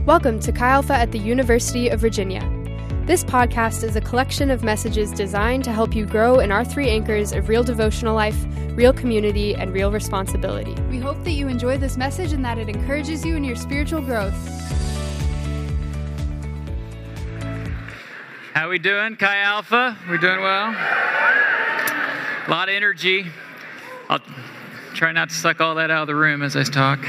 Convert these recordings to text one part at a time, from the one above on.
Welcome to Chi Alpha at the University of Virginia. This podcast is a collection of messages designed to help you grow in our three anchors of real devotional life, real community, and real responsibility. We hope that you enjoy this message and that it encourages you in your spiritual growth. How we doing, Chi Alpha? We doing well? A lot of energy. I'll try not to suck all that out of the room as I talk.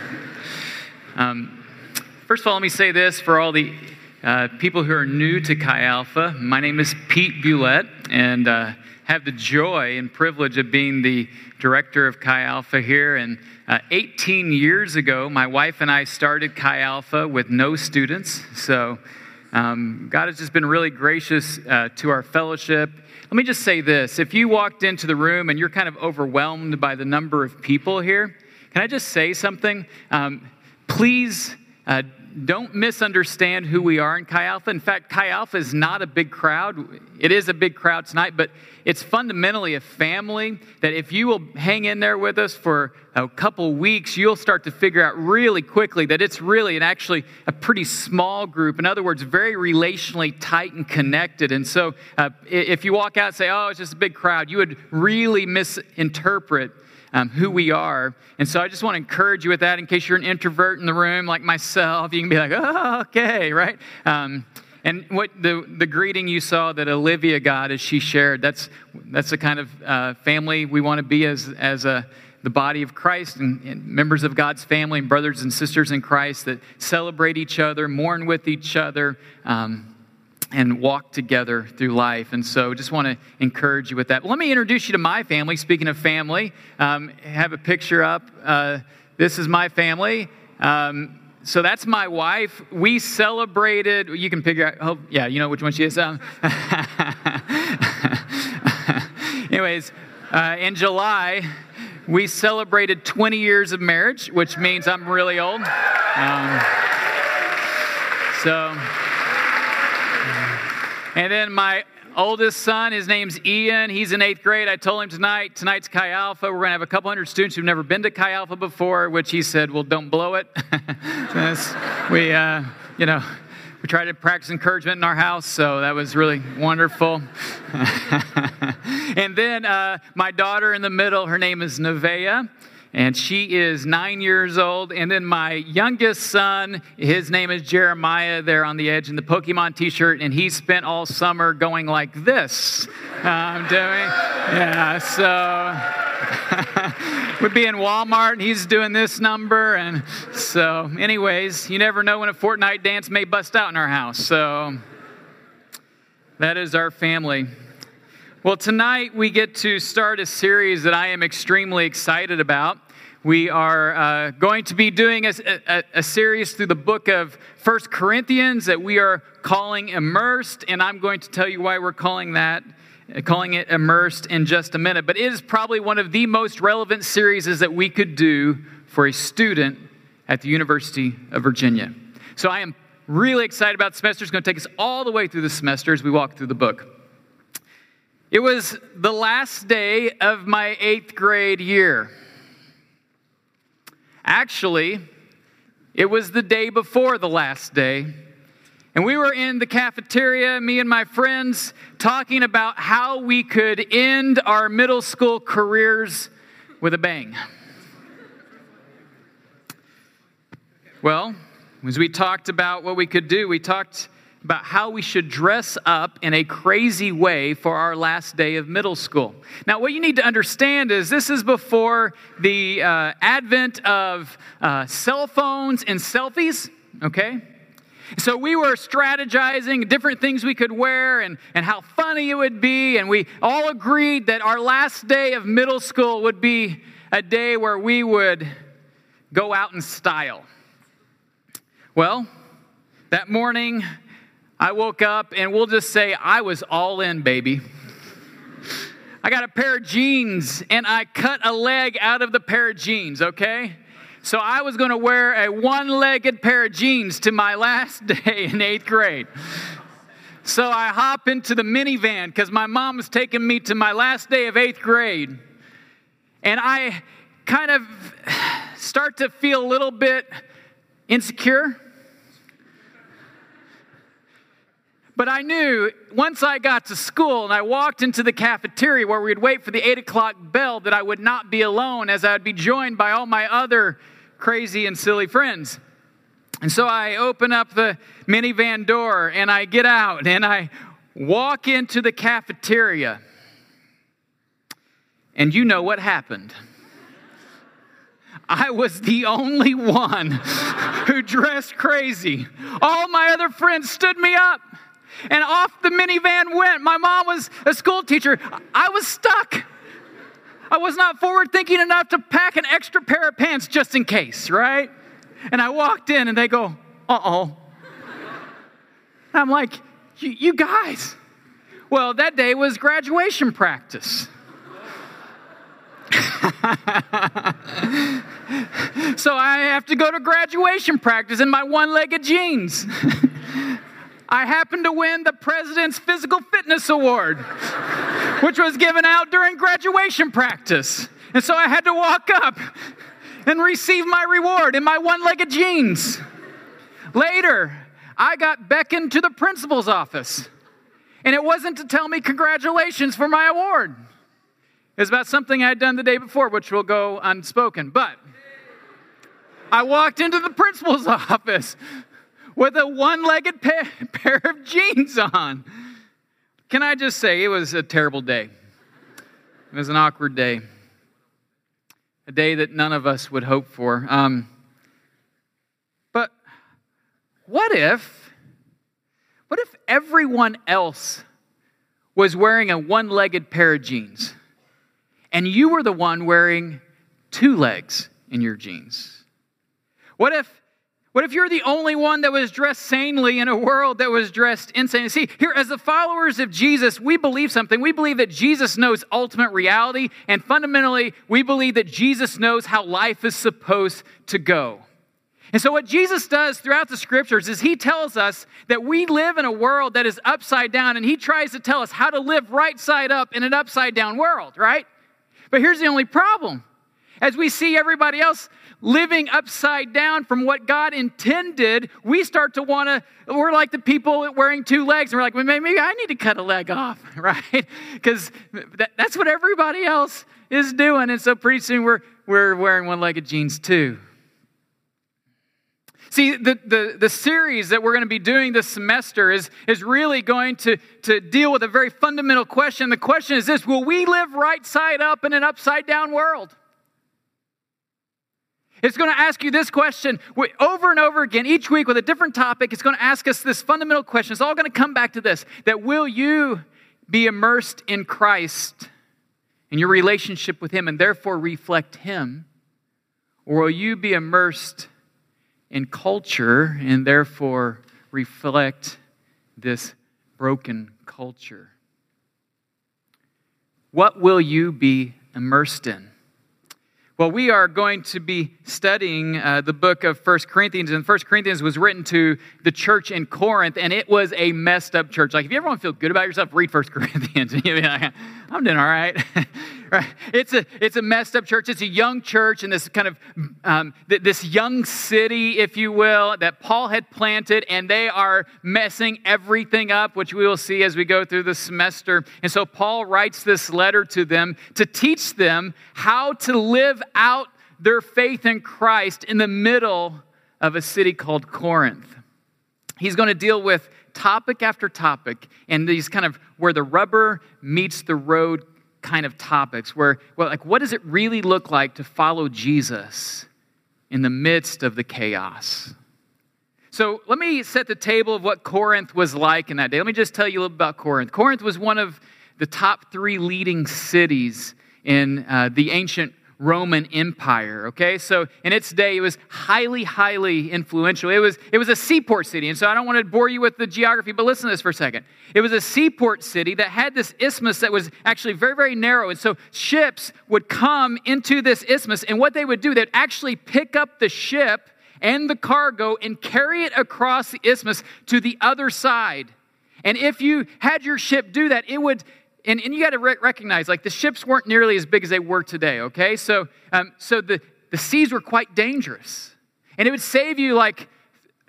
First of all, let me say this for all the people who are new to Chi Alpha. My name is Pete Bulette, and have the joy and privilege of being the director of Chi Alpha here. And 18 years ago, my wife and I started Chi Alpha with no students. So God has just been really gracious to our fellowship. Let me just say this. If you walked into the room and you're kind of overwhelmed by the number of people here, can I just say something? Please don't misunderstand who we are in Chi Alpha. In fact, Chi Alpha is not a big crowd. It is a big crowd tonight, but it's fundamentally a family that if you will hang in there with us for a couple weeks, you'll start to figure out really quickly that it's really and actually a pretty small group. In other words, very relationally tight and connected. And so if you walk out and say, oh, it's just a big crowd, you would really misinterpret who we are. And so I just want to encourage you with that in case you're an introvert in the room like myself. You can be like, oh, okay, right? And what the greeting you saw that Olivia got as she shared, that's the kind of family we want to be as the body of Christ and members of God's family and brothers and sisters in Christ that celebrate each other, mourn with each other, and walk together through life. And so just want to encourage you with that. Let me introduce you to my family. Speaking of family, have a picture up. This is my family. So that's my wife. We celebrated, you can figure out, oh, yeah, you know which one she is. Anyways, in July, we celebrated 20 years of marriage, which means I'm really old. And then my oldest son, his name's Ian. He's in 8th grade. I told him tonight's Chi Alpha. We're going to have a couple hundred students who've never been to Chi Alpha before, which he said, well, don't blow it. We tried to practice encouragement in our house, so that was really wonderful. And then my daughter in the middle, her name is Nevaeh. And she is 9 years old. And then my youngest son, his name is Jeremiah, there on the edge in the Pokemon t-shirt. And he spent all summer going like this. We'd be in Walmart and he's doing this number. And so anyways, you never know when a Fortnite dance may bust out in our house. So that is our family. Well, tonight we get to start a series that I am extremely excited about. We are going to be doing a series through the book of 1 Corinthians that we are calling Immersed, and I'm going to tell you why we're calling it Immersed in just a minute. But it is probably one of the most relevant series that we could do for a student at the University of Virginia. So I am really excited about the semester. It's going to take us all the way through the semester as we walk through the book. It was the last day of my 8th grade year. Actually, it was the day before the last day. And we were in the cafeteria, me and my friends, talking about how we could end our middle school careers with a bang. Well, as we talked about what we could do, we talked about how we should dress up in a crazy way for our last day of middle school. Now, what you need to understand is this is before the advent of cell phones and selfies, okay? So we were strategizing different things we could wear and how funny it would be, and we all agreed that our last day of middle school would be a day where we would go out in style. Well, that morning, I woke up, and we'll just say I was all in, baby. I got a pair of jeans, and I cut a leg out of the pair of jeans, okay? So I was going to wear a one-legged pair of jeans to my last day in 8th grade. So I hop into the minivan because my mom was taking me to my last day of 8th grade. And I kind of start to feel a little bit insecure, But I knew once I got to school and I walked into the cafeteria where we'd wait for the 8 o'clock bell that I would not be alone, as I would be joined by all my other crazy and silly friends. And so I open up the minivan door and I get out and I walk into the cafeteria. And you know what happened. I was the only one who dressed crazy. All my other friends stood me up. And off the minivan went. My mom was a school teacher. I was stuck. I was not forward thinking enough to pack an extra pair of pants just in case, right? And I walked in and they go, uh-oh. I'm like, you guys. Well, that day was graduation practice. So I have to go to graduation practice in my one-legged jeans. I happened to win the President's Physical Fitness Award, which was given out during graduation practice. And so I had to walk up and receive my reward in my one-legged jeans. Later, I got beckoned to the principal's office. And it wasn't to tell me congratulations for my award. It was about something I had done the day before, which will go unspoken. But I walked into the principal's office with a one-legged pair of jeans on. Can I just say, it was a terrible day. It was an awkward day. A day that none of us would hope for. But what if everyone else was wearing a one-legged pair of jeans and you were the one wearing two legs in your jeans? What if you're the only one that was dressed sanely in a world that was dressed insanely? See, here, as the followers of Jesus, we believe something. We believe that Jesus knows ultimate reality, and fundamentally, we believe that Jesus knows how life is supposed to go. And so what Jesus does throughout the scriptures is he tells us that we live in a world that is upside down, and he tries to tell us how to live right side up in an upside down world, right? But here's the only problem. As we see everybody else living upside down from what God intended, we start to we're like the people wearing two legs, and we're like, well, maybe I need to cut a leg off, right? Because that's what everybody else is doing. And so pretty soon we're wearing one-legged jeans too. See, the series that we're going to be doing this semester is really going to deal with a very fundamental question. The question is this: will we live right side up in an upside down world? It's going to ask you this question over and over again, each week with a different topic. It's going to ask us this fundamental question. It's all going to come back to this: that will you be immersed in Christ, in your relationship with Him, and therefore reflect Him? Or will you be immersed in culture and therefore reflect this broken culture? What will you be immersed in? Well, we are going to be studying the book of 1 Corinthians, and 1 Corinthians was written to the church in Corinth, and it was a messed up church. Like, if you ever want to feel good about yourself, read 1 Corinthians. You'll be like, I'm doing all right. Right? It's a messed up church. It's a young church in this kind of, this young city, if you will, that Paul had planted, and they are messing everything up, which we will see as we go through the semester. And so Paul writes this letter to them to teach them how to live out their faith in Christ in the middle of a city called Corinth. He's going to deal with topic after topic, and these kind of where the rubber meets the road kind of topics, where, well, like, what does it really look like to follow Jesus in the midst of the chaos? So let me set the table of what Corinth was like in that day. Let me just tell you a little about Corinth. Corinth was one of the top 3 leading cities in the ancient Roman Empire, okay? So in its day, it was highly, highly influential. It was a seaport city, and so I don't want to bore you with the geography, but listen to this for a second. It was a seaport city that had this isthmus that was actually very, very narrow, and so ships would come into this isthmus, and what they would do, they'd actually pick up the ship and the cargo and carry it across the isthmus to the other side. And if you had your ship do that, it would... And you got to recognize, like, the ships weren't nearly as big as they were today, okay? So the seas were quite dangerous. And it would save you, like,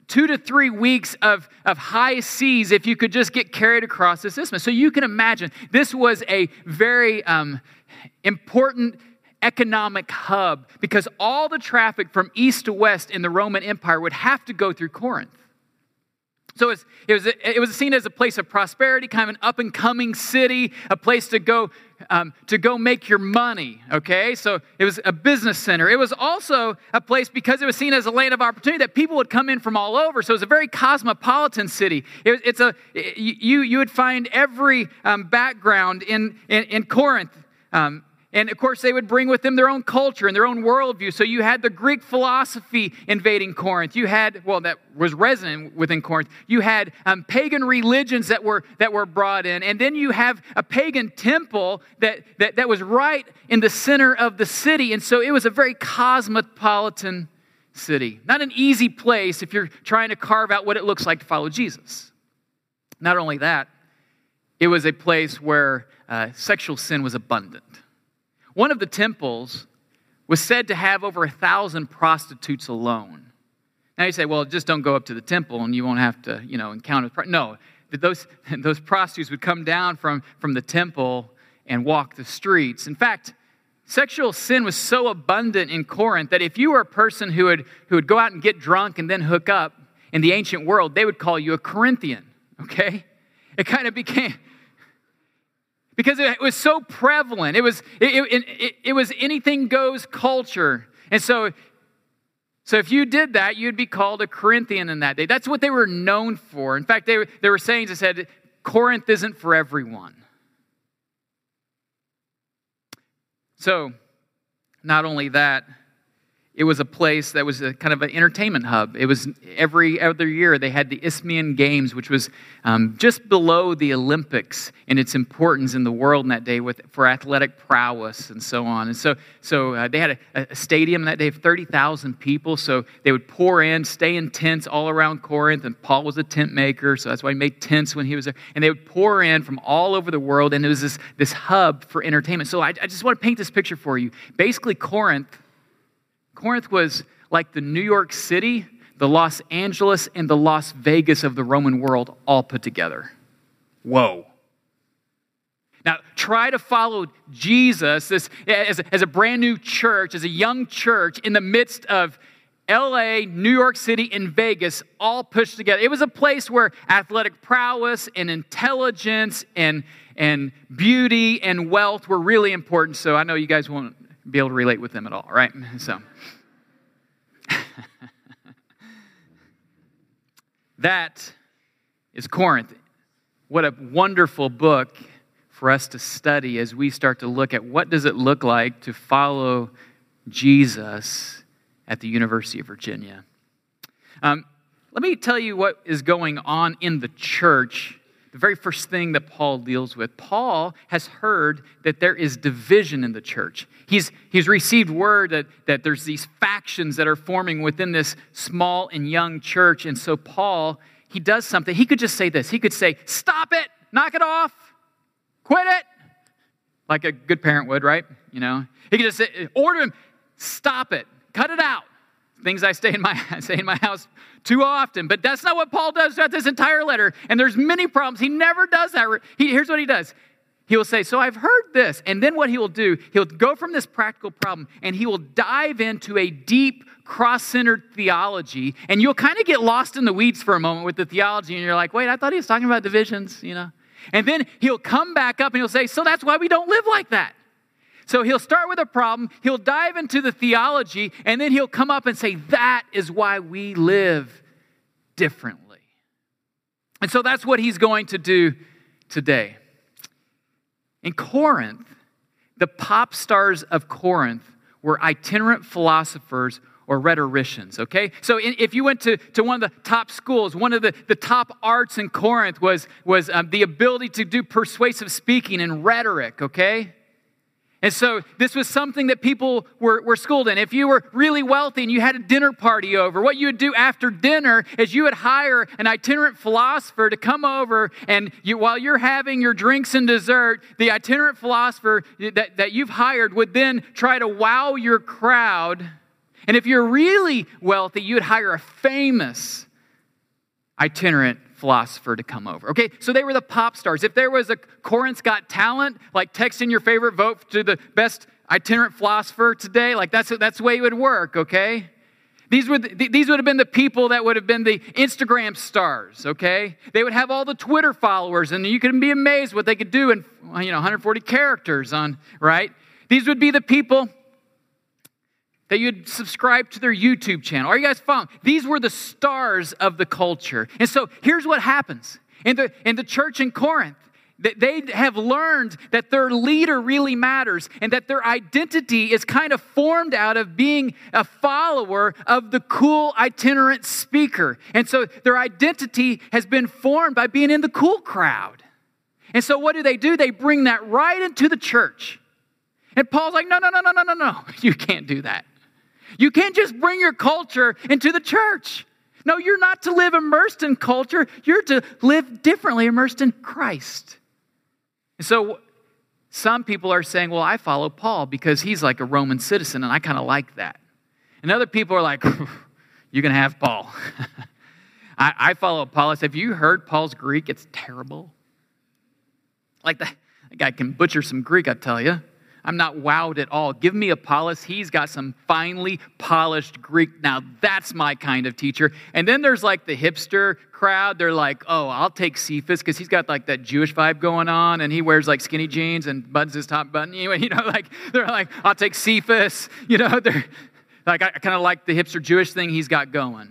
2 to 3 weeks of high seas if you could just get carried across this isthmus. So you can imagine this was a very important economic hub because all the traffic from east to west in the Roman Empire would have to go through Corinth. So it was seen as a place of prosperity, kind of an up-and-coming city, a place to go make your money, okay? So it was a business center. It was also a place, because it was seen as a land of opportunity, that people would come in from all over. So it was a very cosmopolitan city. You would find every background in Corinth. And of course, they would bring with them their own culture and their own worldview. So you had the Greek philosophy invading Corinth. You had, that was resonant within Corinth. You had pagan religions that were brought in. And then you have a pagan temple that was right in the center of the city. And so it was a very cosmopolitan city. Not an easy place if you're trying to carve out what it looks like to follow Jesus. Not only that, it was a place where sexual sin was abundant. One of the temples was said to have over 1,000 prostitutes alone. Now you say, well, just don't go up to the temple and you won't have to, encounter. No, those prostitutes would come down from the temple and walk the streets. In fact, sexual sin was so abundant in Corinth that if you were a person who would go out and get drunk and then hook up in the ancient world, they would call you a Corinthian, okay? It kind of became... Because it was so prevalent. It was anything goes culture. And so if you did that, you'd be called a Corinthian in that day. That's what they were known for. In fact, there were sayings that said, Corinth isn't for everyone. So, not only that, it was a place that was a kind of an entertainment hub. It was every other year they had the Isthmian Games, which was just below the Olympics in its importance in the world in that day for athletic prowess and so on. And so they had a stadium that day of 30,000 people. So they would pour in, stay in tents all around Corinth. And Paul was a tent maker, so that's why he made tents when he was there. And they would pour in from all over the world, and it was this hub for entertainment. So I just want to paint this picture for you. Basically, Corinth was like the New York City, the Los Angeles, and the Las Vegas of the Roman world all put together. Whoa. Now, try to follow Jesus as a brand new church, as a young church in the midst of LA, New York City, and Vegas all pushed together. It was a place where athletic prowess and intelligence and beauty and wealth were really important. So I know you guys won't be able to relate with them at all, right? So that is Corinth. What a wonderful book for us to study as we start to look at what does it look like to follow Jesus at the University of Virginia. Let me tell you what is going on in the church. The very first thing that Paul deals with. Paul has heard that there is division in the church. He's received word that there's these factions that are forming within this small and young church. And so Paul, he does something. He could just say this. He could say, stop it, knock it off, quit it. Like a good parent would, right? He could just say, order him, stop it, cut it out. Things I say in my house too often. But that's not what Paul does throughout this entire letter. And there's many problems. He never does that. Here's what he does. He will say, so I've heard this. And then what he will do, he'll go from this practical problem and he will dive into a deep cross-centered theology. And you'll kind of get lost in the weeds for a moment with the theology. And you're like, wait, I thought he was talking about divisions, And then he'll come back up and he'll say, so that's why we don't live like that. So he'll start with a problem, he'll dive into the theology, and then he'll come up and say, that is why we live differently. And so that's what he's going to do today. In Corinth, the pop stars of Corinth were itinerant philosophers or rhetoricians, okay? So if you went to one of the top schools, one of the top arts in Corinth was the ability to do persuasive speaking and rhetoric, okay? And so this was something that people were schooled in. If you were really wealthy and you had a dinner party over, what you would do after dinner is you would hire an itinerant philosopher to come over, and while you're having your drinks and dessert, the itinerant philosopher that you've hired would then try to wow your crowd. And if you're really wealthy, you'd hire a famous itinerant philosopher to come over. Okay, so they were the pop stars. If there was a Corinth's Got Talent, like text in your favorite vote to the best itinerant philosopher today, like that's the way it would work, okay? These would have been the people that would have been the Instagram stars, okay? They would have all the Twitter followers, and you can be amazed what they could do in 140 characters right? These would be the people that you'd subscribe to their YouTube channel. Are you guys following? These were the stars of the culture. And so here's what happens. In the church in Corinth, they have learned that their leader really matters and that their identity is kind of formed out of being a follower of the cool itinerant speaker. And so their identity has been formed by being in the cool crowd. And so what do? They bring that right into the church. And Paul's like, no. You can't do that. You can't just bring your culture into the church. No, you're not to live immersed in culture. You're to live differently, immersed in Christ. And so some people are saying, well, I follow Paul because he's like a Roman citizen, and I kind of like that. And other people are like, you can have Paul. I follow Apollos. Have you heard Paul's Greek? It's terrible. Like that guy can butcher some Greek, I tell you. I'm not wowed at all. Give me Apollos. He's got some finely polished Greek. Now, that's my kind of teacher. And then there's like the hipster crowd. They're like, oh, I'll take Cephas because he's got like that Jewish vibe going on, and he wears like skinny jeans and buttons his top button. Anyway, they're like, I'll take Cephas. They're like, I kind of like the hipster Jewish thing he's got going.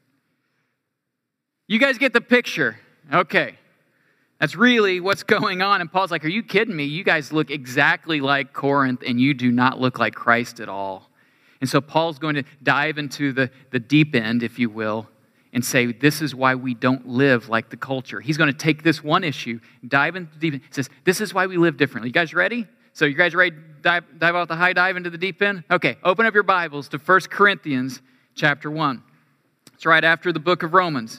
You guys get the picture. Okay. That's really what's going on. And Paul's like, are you kidding me? You guys look exactly like Corinth, and you do not look like Christ at all. And so Paul's going to dive into the deep end, if you will, and say, this is why we don't live like the culture. He's going to take this one issue, dive into the deep end. He says, this is why we live differently. You guys ready? So you guys ready to dive off the high dive into the deep end? Okay, open up your Bibles to 1 Corinthians chapter 1. It's right after the book of Romans.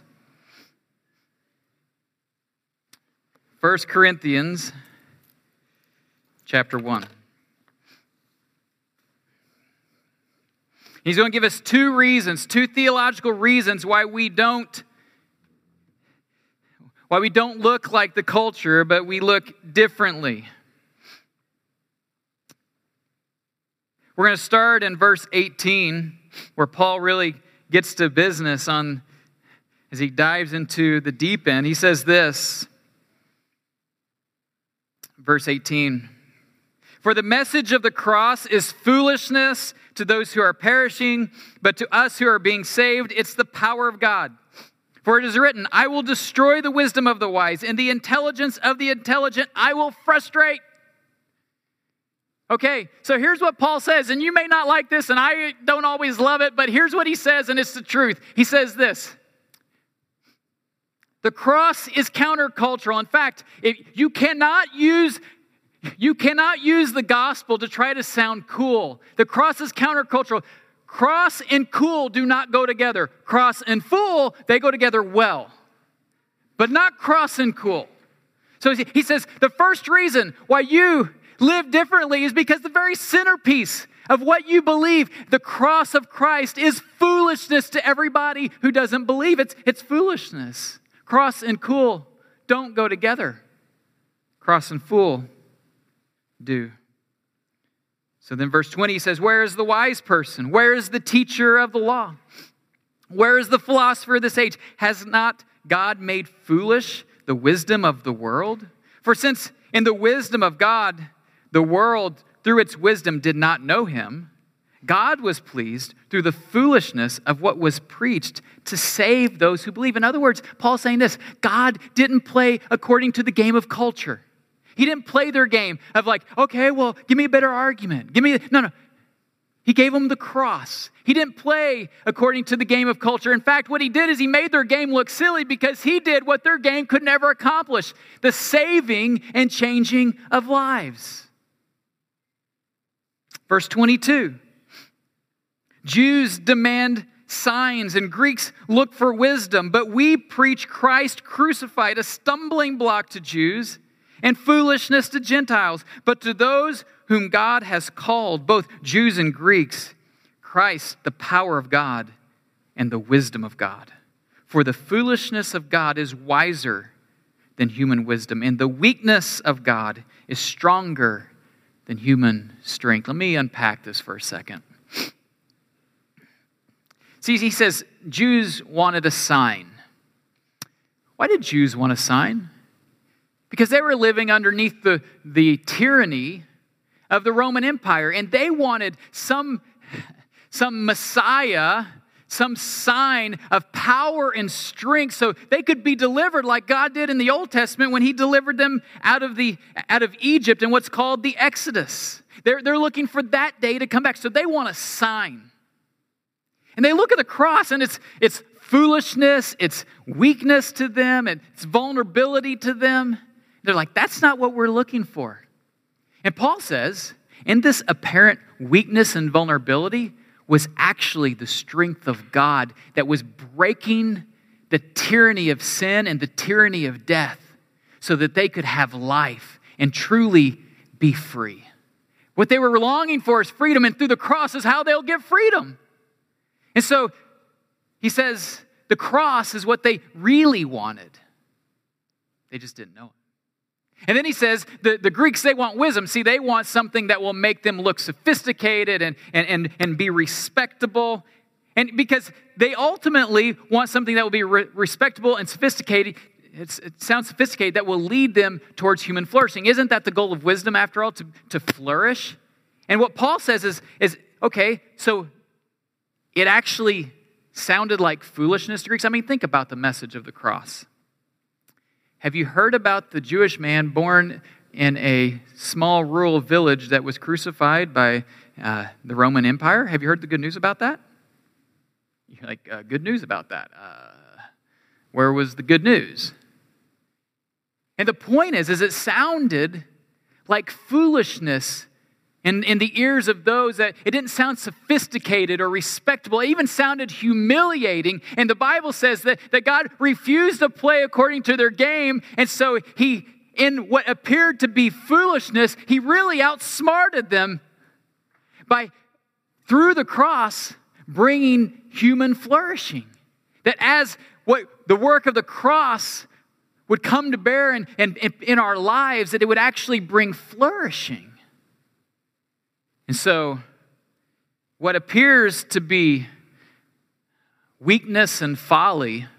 1 Corinthians chapter 1. He's going to give us two theological reasons why we don't look like the culture, but we look differently. We're going to start in verse 18, where Paul really gets to business as he dives into the deep end. He says this, verse 18, for the message of the cross is foolishness to those who are perishing, but to us who are being saved, it's the power of God. For it is written, I will destroy the wisdom of the wise, and the intelligence of the intelligent I will frustrate. Okay, so here's what Paul says, and you may not like this, and I don't always love it, but here's what he says, and it's the truth. He says this, the cross is countercultural. In fact, you cannot use the gospel to try to sound cool. The cross is countercultural. Cross and cool do not go together. Cross and fool, they go together well, but not cross and cool. So he says the first reason why you live differently is because the very centerpiece of what you believe, the cross of Christ, is foolishness to everybody who doesn't believe. It's foolishness. Cross and cool don't go together. Cross and fool do. So then verse 20 he says, where is the wise person? Where is the teacher of the law? Where is the philosopher of this age? Has not God made foolish the wisdom of the world? For since in the wisdom of God, the world through its wisdom did not know him, God was pleased through the foolishness of what was preached to save those who believe. In other words, Paul's saying this, God didn't play according to the game of culture. He didn't play their game of like, okay, well, give me a better argument. No. He gave them the cross. He didn't play according to the game of culture. In fact, what he did is he made their game look silly because he did what their game could never accomplish, the saving and changing of lives. Verse 22. Jews demand signs and Greeks look for wisdom, but we preach Christ crucified, a stumbling block to Jews and foolishness to Gentiles. But to those whom God has called, both Jews and Greeks, Christ, the power of God and the wisdom of God. For the foolishness of God is wiser than human wisdom, and the weakness of God is stronger than human strength. Let me unpack this for a second. See, he says Jews wanted a sign. Why did Jews want a sign? Because they were living underneath the tyranny of the Roman Empire, and they wanted some Messiah, some sign of power and strength so they could be delivered like God did in the Old Testament when he delivered them out of Egypt in what's called the Exodus. They're looking for that day to come back, so they want a sign. And they look at the cross, and it's foolishness, it's weakness to them, it's vulnerability to them. They're like, that's not what we're looking for. And Paul says, in this apparent weakness and vulnerability was actually the strength of God that was breaking the tyranny of sin and the tyranny of death so that they could have life and truly be free. What they were longing for is freedom, and through the cross is how they'll get freedom. And so he says the cross is what they really wanted. They just didn't know it. And then he says the Greeks, they want wisdom. See, they want something that will make them look sophisticated and be respectable. And because they ultimately want something that will be respectable and sophisticated, it sounds sophisticated, that will lead them towards human flourishing. Isn't that the goal of wisdom, after all, to flourish? And what Paul says is okay, so it actually sounded like foolishness to Greeks. I mean, think about the message of the cross. Have you heard about the Jewish man born in a small rural village that was crucified by the Roman Empire? Have you heard the good news about that? You're like, good news about that. Where was the good news? And the point is it sounded like foolishness in the ears of those that it didn't sound sophisticated or respectable. It even sounded humiliating. And the Bible says that God refused to play according to their game. And so he, in what appeared to be foolishness, he really outsmarted them by, through the cross, bringing human flourishing. That as what the work of the cross would come to bear in our lives, that it would actually bring flourishing. And so, what appears to be weakness and folly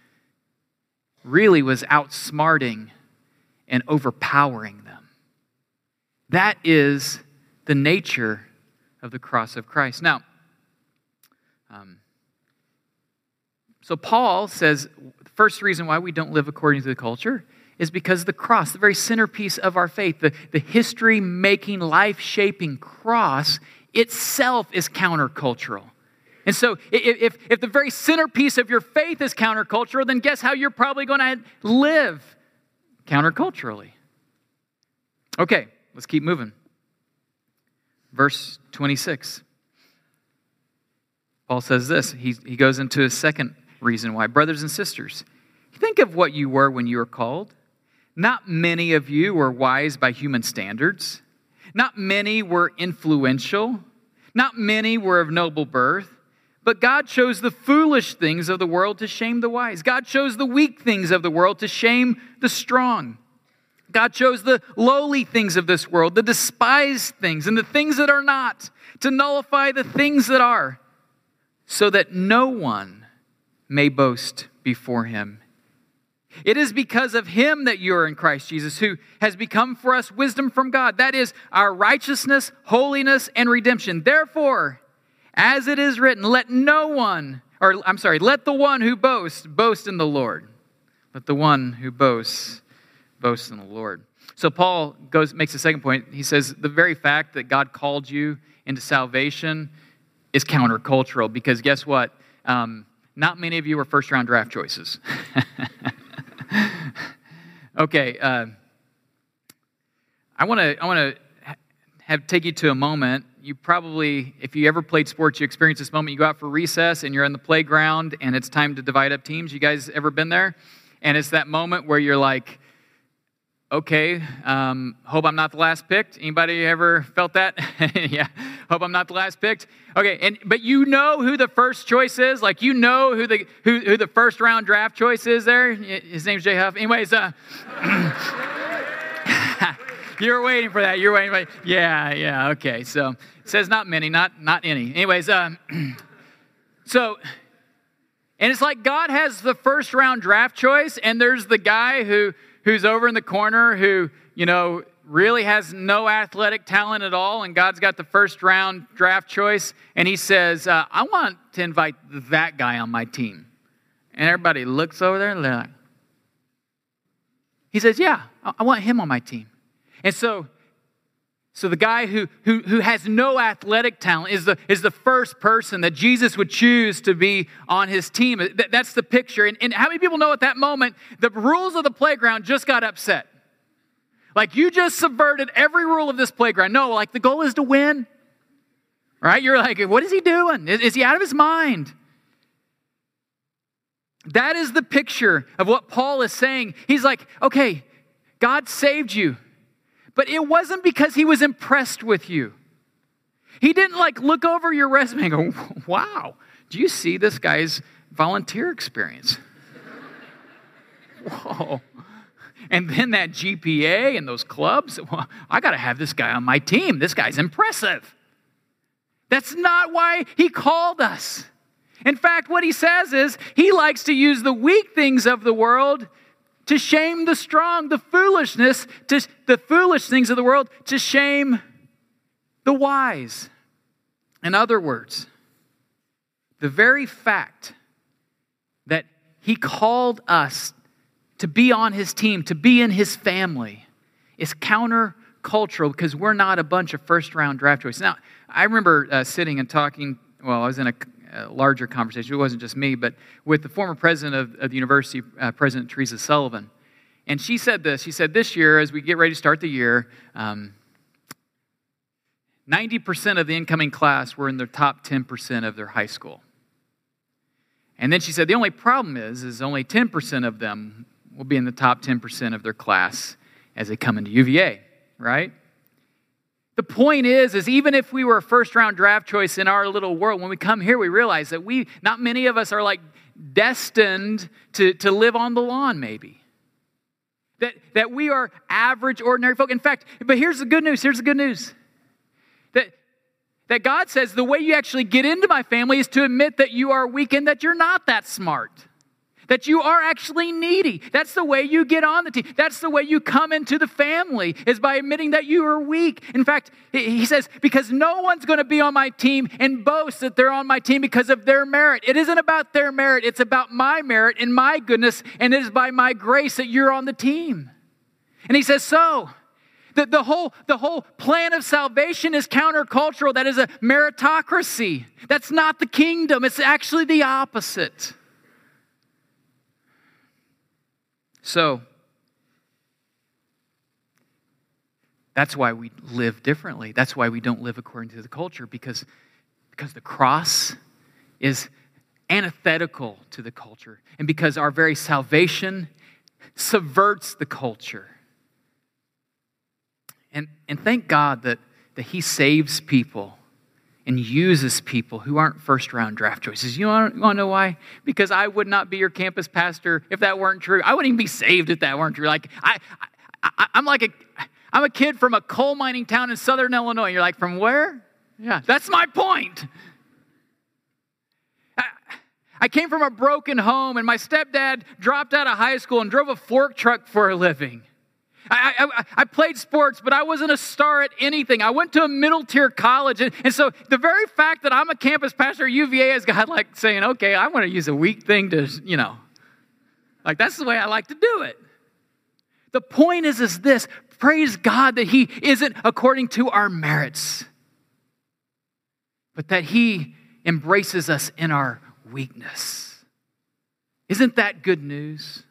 really was outsmarting and overpowering them. That is the nature of the cross of Christ. Now, so Paul says the first reason why we don't live according to the culture is because the cross, the very centerpiece of our faith, the history-making, life-shaping cross itself is countercultural. And so if the very centerpiece of your faith is countercultural, then guess how you're probably going to live counterculturally. Okay, let's keep moving. Verse 26. Paul says this. He goes into a second reason why. Brothers and sisters, think of what you were when you were called. Not many of you were wise by human standards. Not many were influential. Not many were of noble birth. But God chose the foolish things of the world to shame the wise. God chose the weak things of the world to shame the strong. God chose the lowly things of this world, the despised things, and the things that are not, to nullify the things that are, so that no one may boast before him. It is because of him that you are in Christ Jesus, who has become for us wisdom from God. That is our righteousness, holiness, and redemption. Therefore, as it is written, let the one who boasts, boast in the Lord. Let the one who boasts, boast in the Lord. So Paul makes a second point. He says the very fact that God called you into salvation is countercultural, because guess what? Not many of you were first-round draft choices. Okay, I want to take you to a moment. You probably, if you ever played sports, you experience this moment. You go out for recess and you're in the playground and it's time to divide up teams. You guys ever been there? And it's that moment where you're like, okay, hope I'm not the last picked. Anybody ever felt that? Yeah, hope I'm not the last picked. Okay, but you know who the first choice is? Like, you know who the first round draft choice is there? His name's Jay Huff. Anyways, you were waiting for that. You're waiting for that. Yeah, okay. So it says not many, not any. Anyways, so, and it's like God has the first round draft choice, and there's the guy who's over in the corner who, really has no athletic talent at all, and God's got the first round draft choice, and he says, I want to invite that guy on my team. And everybody looks over there, and they're like, he says, yeah, I want him on my team. And so the guy who has no athletic talent is the first person that Jesus would choose to be on his team. That's the picture. And how many people know at that moment, the rules of the playground just got upset? Like, you just subverted every rule of this playground. No, like, the goal is to win. Right? You're like, what is he doing? Is he out of his mind? That is the picture of what Paul is saying. He's like, okay, God saved you. But it wasn't because he was impressed with you. He didn't look over your resume and go, wow, do you see this guy's volunteer experience? Whoa. And then that GPA and those clubs, well, I got to have this guy on my team. This guy's impressive. That's not why he called us. In fact, what he says is he likes to use the weak things of the world to shame the strong, the foolish things of the world, to shame the wise. In other words, the very fact that he called us to be on his team, to be in his family, is countercultural because we're not a bunch of first-round draft choices. Now, I remember sitting and talking, I was in a larger conversation. It wasn't just me, but with the former president of the university, President Teresa Sullivan. And she said this. She said, this year, as we get ready to start the year, 90% of the incoming class were in the top 10% of their high school. And then she said, the only problem is only 10% of them will be in the top 10% of their class as they come into UVA, right? The point is even if we were a first-round draft choice in our little world, when we come here, we realize that not many of us are destined to live on the lawn, maybe. That we are average, ordinary folk. In fact, but here's the good news. That God says the way you actually get into my family is to admit that you are weak and that you're not that smart. That you are actually needy. That's the way you get on the team. That's the way you come into the family, is by admitting that you are weak. In fact, he says, because no one's going to be on my team and boast that they're on my team because of their merit. It isn't about their merit. It's about my merit and my goodness, and it is by my grace that you're on the team. And he says, so the whole plan of salvation is countercultural. That is a meritocracy. That's not the kingdom. It's actually the opposite. So, that's why we live differently. That's why we don't live according to the culture, because the cross is antithetical to the culture, and because our very salvation subverts the culture. And thank God that he saves people and uses people who aren't first-round draft choices. You want to know why? Because I would not be your campus pastor if that weren't true. I wouldn't even be saved if that weren't true. I'm a kid from a coal mining town in southern Illinois. You're like, from where? Yeah, that's my point. I came from a broken home, and my stepdad dropped out of high school and drove a fork truck for a living. I played sports, but I wasn't a star at anything. I went to a middle-tier college. And so the very fact that I'm a campus pastor at UVA has got saying, okay, I want to use a weak thing to, that's the way I like to do it. The point is this: praise God that he isn't according to our merits, but that he embraces us in our weakness. Isn't that good news?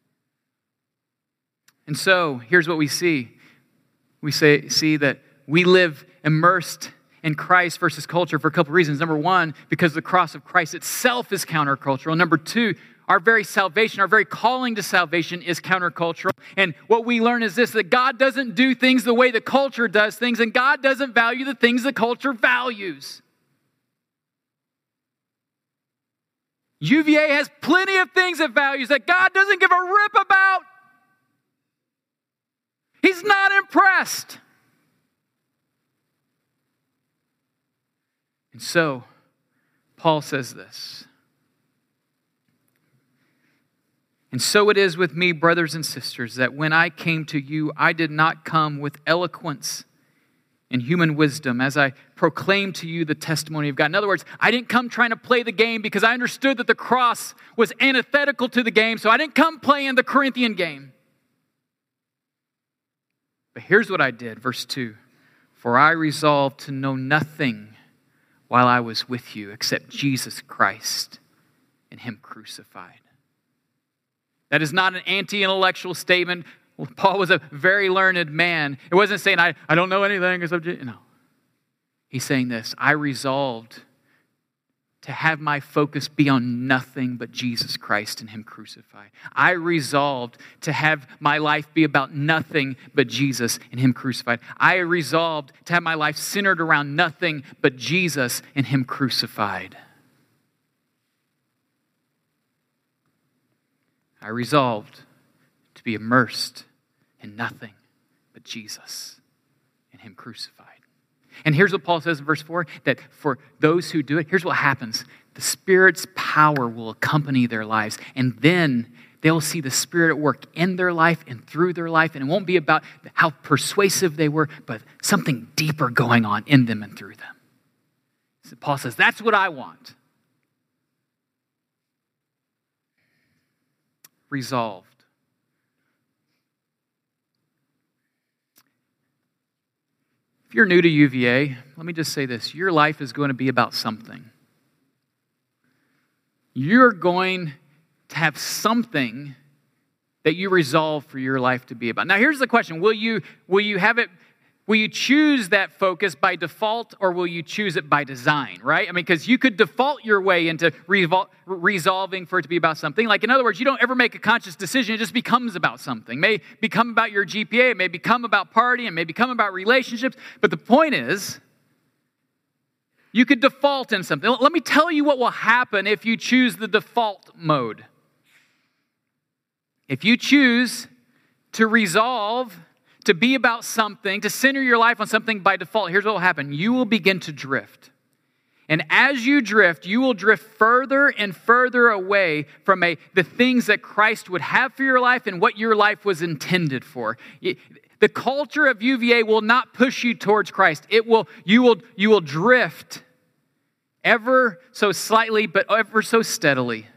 And so, here's what we see. We see that we live immersed in Christ versus culture for a couple of reasons. Number one, because the cross of Christ itself is countercultural. Number two, our very salvation, our very calling to salvation is countercultural. And what we learn is this, that God doesn't do things the way the culture does things, and God doesn't value the things the culture values. UVA has plenty of things it values that God doesn't give a rip about. He's not impressed. And so, Paul says this. And so it is with me, brothers and sisters, that when I came to you, I did not come with eloquence and human wisdom as I proclaimed to you the testimony of God. In other words, I didn't come trying to play the game because I understood that the cross was antithetical to the game, so I didn't come playing the Corinthian game. But here's what I did, verse 2. For I resolved to know nothing while I was with you except Jesus Christ and Him crucified. That is not an anti-intellectual statement. Paul was a very learned man. It wasn't saying, I don't know anything except Jesus. No. He's saying this, I resolved to have my focus be on nothing but Jesus Christ and Him crucified. I resolved to have my life be about nothing but Jesus and Him crucified. I resolved to have my life centered around nothing but Jesus and Him crucified. I resolved to be immersed in nothing but Jesus and Him crucified. And here's what Paul says in verse 4, that for those who do it, here's what happens. The Spirit's power will accompany their lives, and then they'll see the Spirit at work in their life and through their life, and it won't be about how persuasive they were, but something deeper going on in them and through them. So Paul says, that's what I want. Resolved. If you're new to UVA, let me just say this. Your life is going to be about something. You're going to have something that you resolve for your life to be about. Now, here's the question. Will you choose that focus by default, or will you choose it by design, right? I mean, because you could default your way into resolving for it to be about something. Like, in other words, you don't ever make a conscious decision. It just becomes about something. It may become about your GPA. It may become about partying. It may become about relationships. But the point is, you could default in something. Let me tell you what will happen if you choose the default mode. If you choose to resolve to be about something, to center your life on something by default, here's what will happen. You will begin to drift. And as you drift, you will drift further and further away from the things that Christ would have for your life and what your life was intended for. The culture of UVA will not push you towards Christ. You will drift ever so slightly, but ever so steadily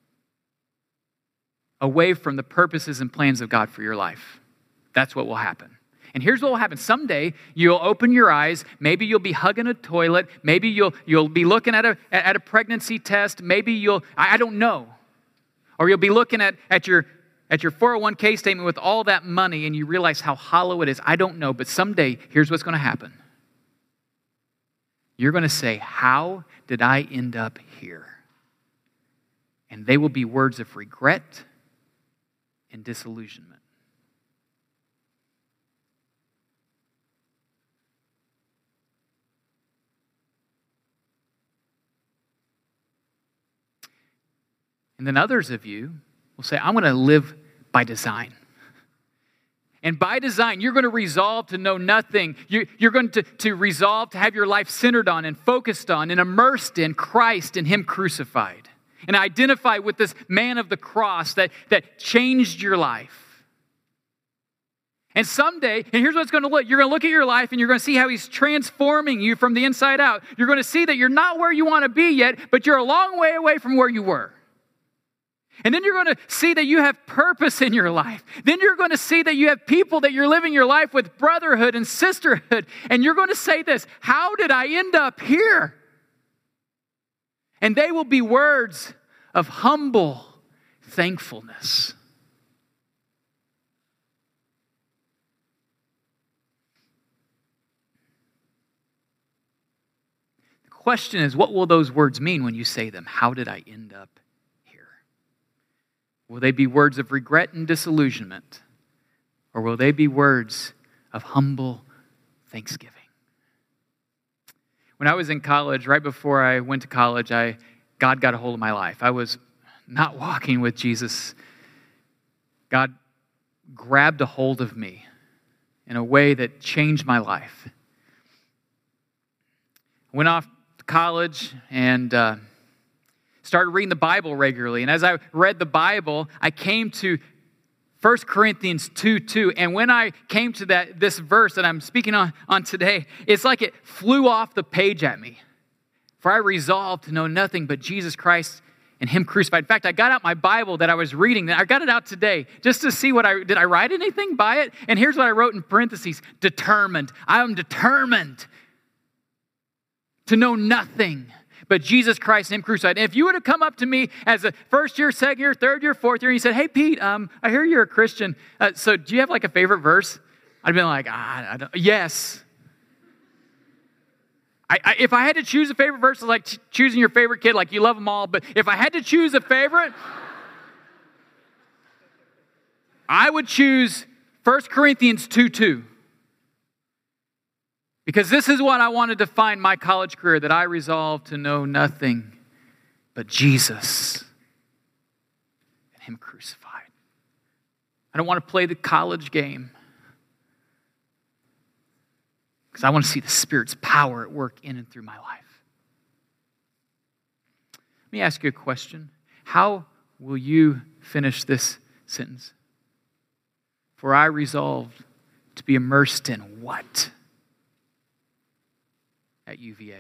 away from the purposes and plans of God for your life. That's what will happen. And here's what will happen. Someday, you'll open your eyes. Maybe you'll be hugging a toilet. Maybe you'll be looking at a pregnancy test. Maybe I don't know. Or you'll be looking at your 401k statement with all that money and you realize how hollow it is. I don't know. But someday, here's what's going to happen. You're going to say, how did I end up here? And they will be words of regret and disillusionment. And then others of you will say, I'm going to live by design. And by design, you're going to resolve to know nothing. You're going to resolve to have your life centered on and focused on and immersed in Christ and Him crucified. And identify with this man of the cross that changed your life. And someday, and here's what it's going to look. You're going to look at your life and you're going to see how He's transforming you from the inside out. You're going to see that you're not where you want to be yet, but you're a long way away from where you were. And then you're going to see that you have purpose in your life. Then you're going to see that you have people that you're living your life with, brotherhood and sisterhood. And you're going to say this, how did I end up here? And they will be words of humble thankfulness. question is, what will those words mean when you say them? How did I end up here? Will they be words of regret and disillusionment? Or will they be words of humble thanksgiving? When I was in college, right before I went to college, God got a hold of my life. I was not walking with Jesus. God grabbed a hold of me in a way that changed my life. I went off to college and started reading the Bible regularly. And as I read the Bible, I came to 1 Corinthians 2:2. And when I came to this verse that I'm speaking on today, it's like it flew off the page at me. For I resolved to know nothing but Jesus Christ and Him crucified. In fact, I got out my Bible that I was reading. I got it out today just to see did I write anything by it? And here's what I wrote in parentheses: determined. I am determined to know nothing but Jesus Christ and Him crucified. And if you would have come up to me as a first year, second year, third year, fourth year, and you said, "Hey, Pete, I hear you're a Christian. So do you have like a favorite verse?" I'd been like, I don't. Yes. If I had to choose a favorite verse, it's like choosing your favorite kid, like you love them all. But if I had to choose a favorite, I would choose 1 Corinthians 2:2. Because this is what I wanted to find my college career, that I resolved to know nothing but Jesus and Him crucified. I don't want to play the college game, because I want to see the Spirit's power at work in and through my life. Let me ask you a question. How will you finish this sentence? For I resolved to be immersed in what? At UVA.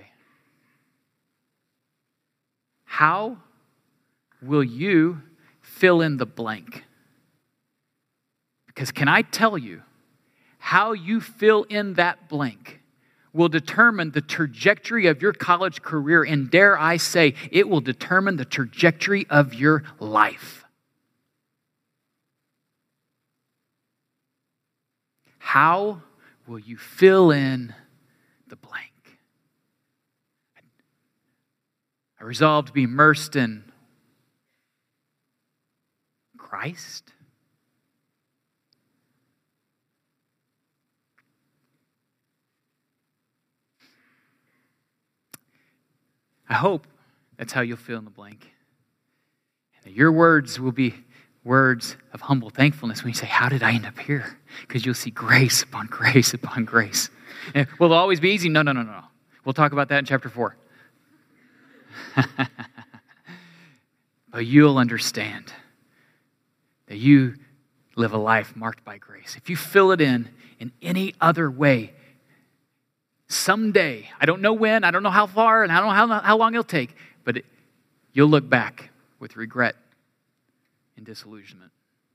How will you fill in the blank? Because can I tell you, how you fill in that blank will determine the trajectory of your college career, and dare I say, it will determine the trajectory of your life. How will you fill in the blank? I resolved to be immersed in Christ. I hope that's how you'll fill in the blank. And that your words will be words of humble thankfulness when you say, "How did I end up here?" Because you'll see grace upon grace upon grace. And will it always be easy? No. We'll talk about that in chapter 4. But you'll understand that you live a life marked by grace. If you fill it in any other way, someday, I don't know when, I don't know how far, and I don't know how long it'll take, but you'll look back with regret and disillusionment.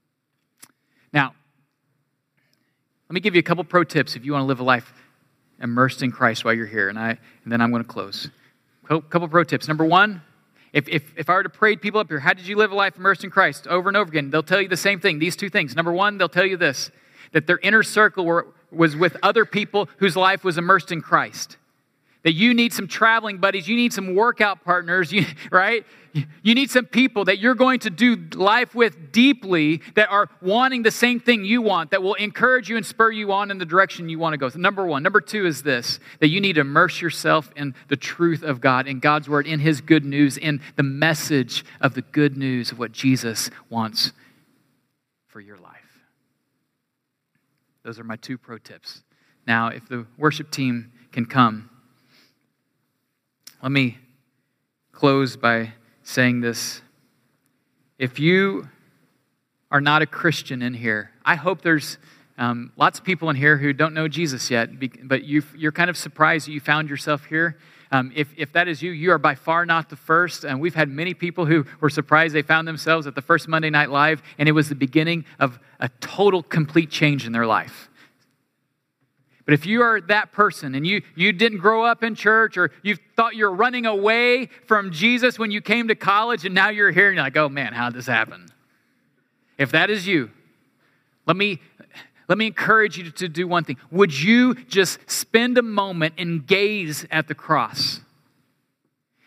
Now, let me give you a couple pro tips if you want to live a life immersed in Christ while you're here, and then I'm going to close. Couple pro tips. Number one, if I were to parade people up here, how did you live a life immersed in Christ? Over and over again, they'll tell you the same thing, these two things. Number one, they'll tell you this, that their inner circle was with other people whose life was immersed in Christ. That you need some traveling buddies, you need some workout partners, right? You need some people that you're going to do life with deeply, that are wanting the same thing you want, that will encourage you and spur you on in the direction you want to go. So number one. Number two is this, that you need to immerse yourself in the truth of God, in God's word, in His good news, in the message of the good news of what Jesus wants for your life. Those are my two pro tips. Now, if the worship team can come, let me close by saying this. If you are not a Christian in here, I hope there's lots of people in here who don't know Jesus yet, but you're kind of surprised that you found yourself here. If that is you, you are by far not the first. And we've had many people who were surprised they found themselves at the first Monday Night Live, and it was the beginning of a total, complete change in their life. But if you are that person and you didn't grow up in church, or you thought you're running away from Jesus when you came to college and now you're here and you're like, "Oh man, how did this happen?" If that is you, let me encourage you to do one thing. Would you just spend a moment and gaze at the cross?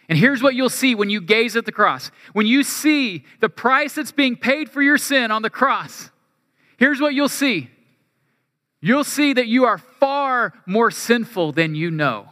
And here's what you'll see when you gaze at the cross. When you see the price that's being paid for your sin on the cross, here's what you'll see. You'll see that you are far more sinful than you know.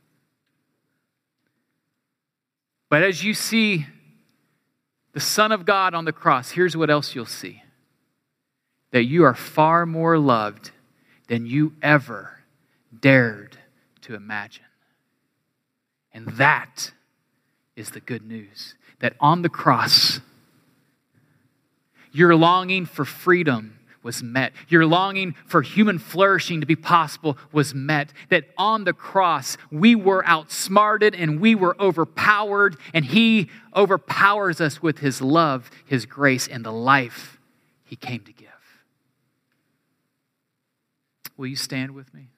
But as you see the Son of God on the cross, here's what else you'll see. That you are far more loved than you ever dared to imagine. And that is the good news. That on the cross, your longing for freedom was met. Your longing for human flourishing to be possible was met. That on the cross, we were outsmarted and we were overpowered, and He overpowers us with His love, His grace, and the life He came to give. Will you stand with me?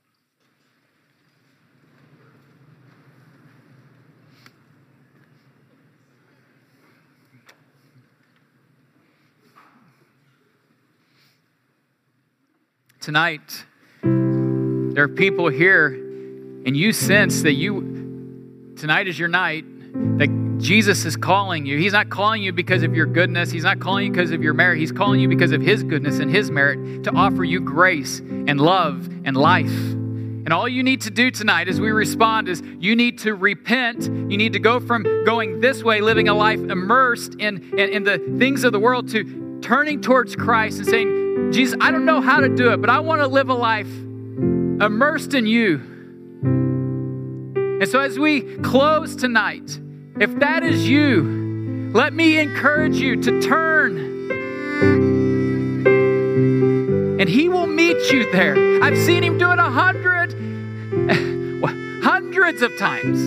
Tonight, there are people here, and you sense that tonight is your night, that Jesus is calling you. He's not calling you because of your goodness. He's not calling you because of your merit. He's calling you because of His goodness and His merit to offer you grace and love and life. And all you need to do tonight as we respond is you need to repent. You need to go from going this way, living a life immersed in the things of the world, to turning towards Christ and saying, Jesus, I don't know how to do it, but I want to live a life immersed in You. And so as we close tonight, if that is you, let me encourage you to turn. And He will meet you there. I've seen Him do it hundreds of times.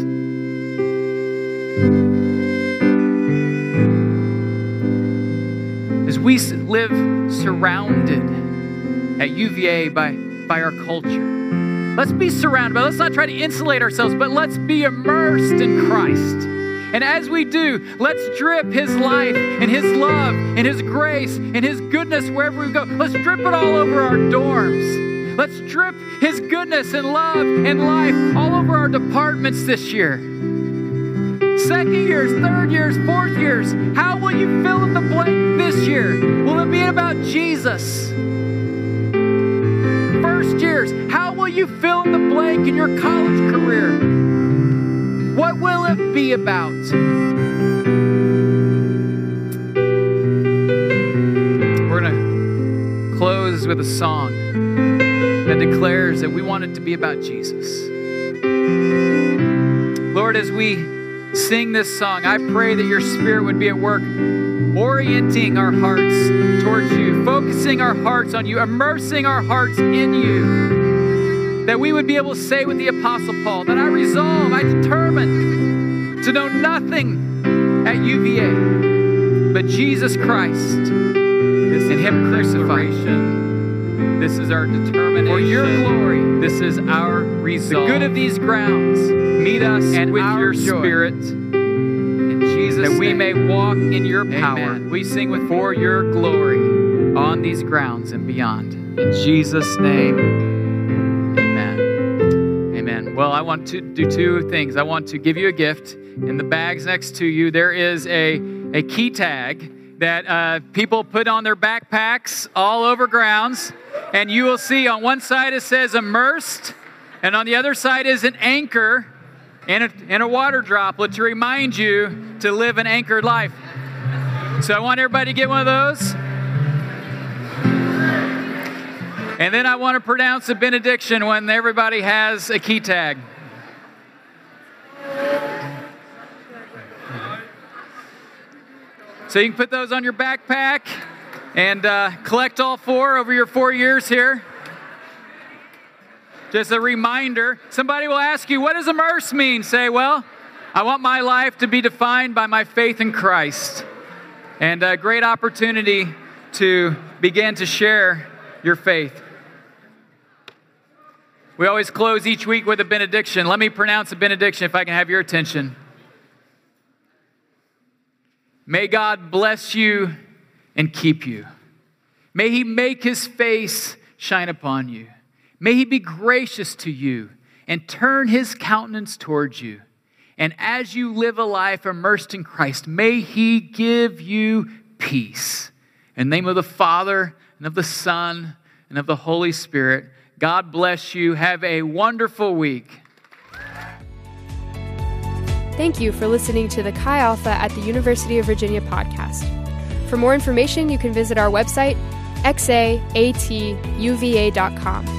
As we live surrounded at UVA by our culture, let's be surrounded, but let's not try to insulate ourselves, but let's be immersed in Christ. And as we do, let's drip His life and His love and His grace and His goodness wherever we go. Let's drip it all over our dorms. Let's drip His goodness and love and life all over our departments this year. Second years, third years, fourth years. How will you fill in the blank this year? Will it be about Jesus? First years, how will you fill in the blank in your college career? What will it be about? We're going to close with a song that declares that we want it to be about Jesus. Lord, as we sing this song, I pray that Your Spirit would be at work, orienting our hearts towards You, focusing our hearts on You, immersing our hearts in You, that we would be able to say with the Apostle Paul that I determined to know nothing at UVA but Jesus Christ and Him crucified. This is our determination. For Your glory, this is our resolve. The good of these grounds, meet us and with Your Spirit. In Jesus' that we may walk in Your power. Amen. We sing with for Your glory on these grounds and beyond. In Jesus' name, amen. Amen. Well, I want to do two things. I want to give you a gift. In the bags next to you, there is a key tag that people put on their backpacks all over grounds. And you will see on one side it says immersed, and on the other side is an anchor and a water droplet to remind you to live an anchored life. So I want everybody to get one of those. And then I want to pronounce a benediction when everybody has a key tag. So you can put those on your backpack and collect all four over your 4 years here. Just a reminder, somebody will ask you, what does immerse mean? Say, well, I want my life to be defined by my faith in Christ. And a great opportunity to begin to share your faith. We always close each week with a benediction. Let me pronounce a benediction if I can have your attention. May God bless you and keep you. May He make His face shine upon you. May He be gracious to you and turn His countenance towards you. And as you live a life immersed in Christ, may He give you peace. In the name of the Father, and of the Son, and of the Holy Spirit, God bless you. Have a wonderful week. Thank you for listening to the Chi Alpha at the University of Virginia podcast. For more information, you can visit our website, xaatuva.com.